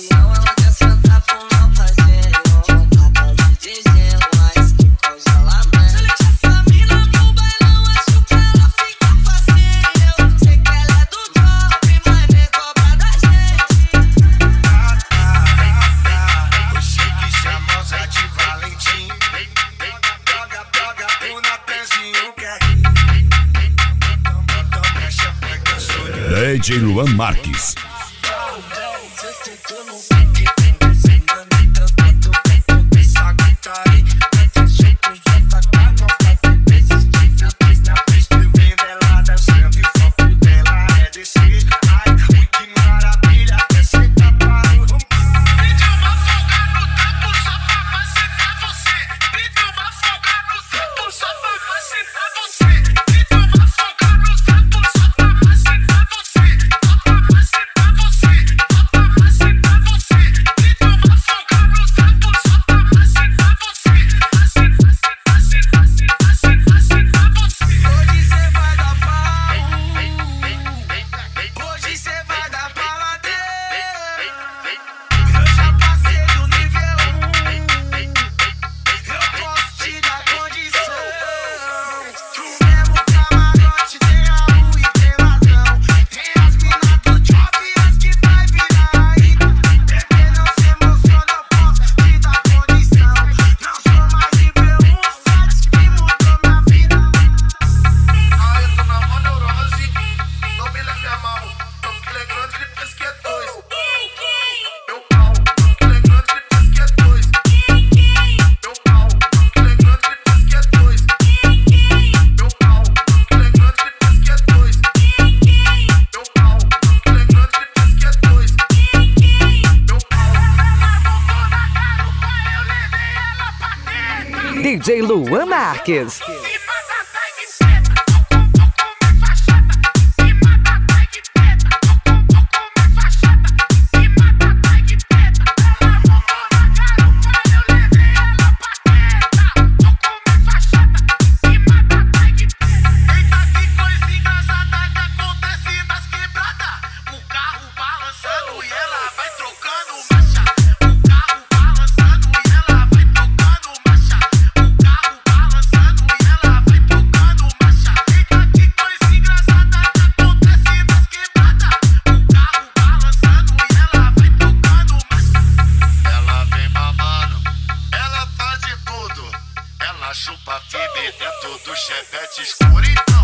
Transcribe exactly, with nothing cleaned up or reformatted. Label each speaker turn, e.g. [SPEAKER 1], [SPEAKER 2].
[SPEAKER 1] avião, ela quer sentar pro não fazer. Vontade de dizer, mas que coisa ela vem. Se liga essa mina no bailão, acho que ela fica facinho. Eu sei que ela é do drop, mas nem cobra da gente.
[SPEAKER 2] O chique chamosa de Valentim. Joga, joga, tu na pezinho quer rir. Mexe a peca, sou de
[SPEAKER 3] D J Luan Marques.
[SPEAKER 4] D J Luan Marques.
[SPEAKER 2] chupa firme dentro do chevette escuro.